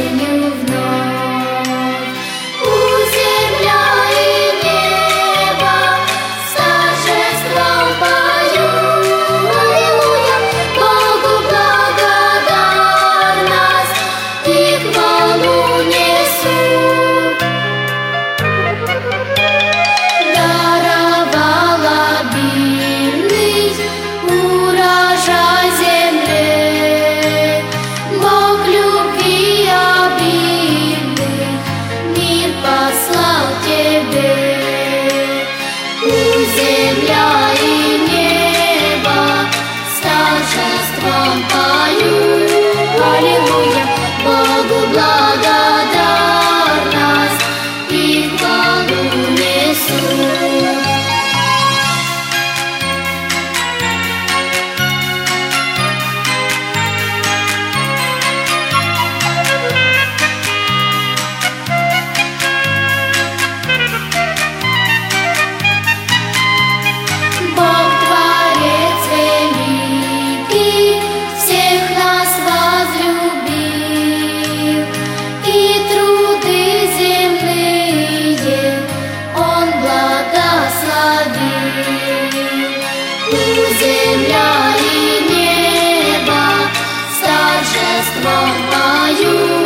осенью вновь. У земля и небо с торжеством поют. Аллилуйя, Богу благодарность и хвалу несут. Даровал обильный урожай земле, Бог любви обильный мир послал тебе. У земля и небо с торжеством поют. Аллилуйя, Богу благодарность и хвалу несут. Бог Творец великий всех нас возлюбил, и труды земные Он благословил. У земля и небо с торжеством поют.